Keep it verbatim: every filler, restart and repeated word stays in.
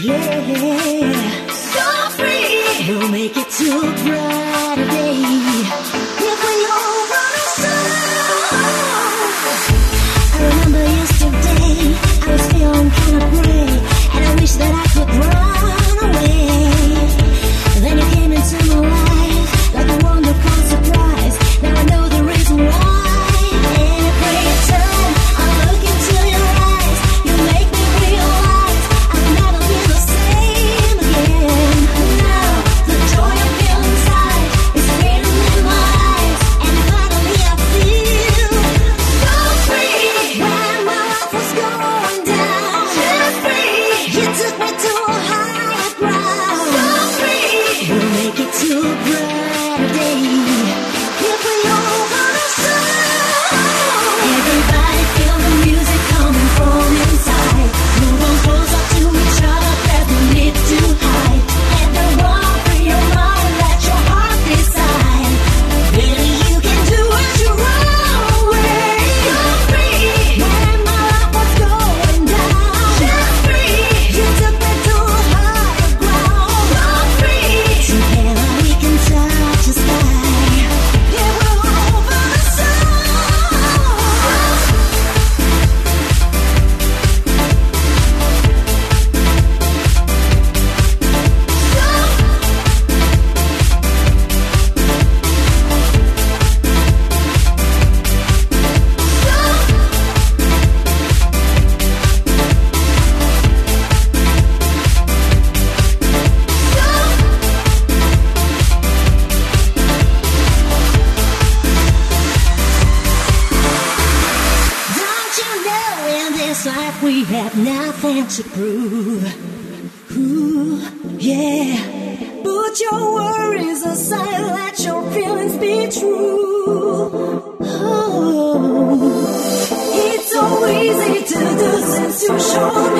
Yeah, so free. We'll make it to a brighter day. If we all run aside. I remember yesterday, I was feeling kind of gray, and I wish that I could run away. Then you came into my life like a wonderful surprise. Now I know the reason why. Every time I look into your eyes, you make me realize I'll never be the same again. Now the joy I feel inside is fading in my eyes, and finally I feel so free. When my life was going down, just free. You took me to a higher ground. So free. We'll make it to a brighter day. If we all run aside. Everybody feel the music coming from inside. Move on closer to each other, there's no need to hide. And don't run for your mind, let your heart decide. Baby, you can do it your own way. So free. When my life was going down, just free. You took me to a higher ground. So free. Together we can touch the sky. Yeah, we're over the sun. Don't you know in this life we have nothing to prove? Ooh, yeah. Put your worries aside, let your feelings be true. Oh, it's so easy to do since you show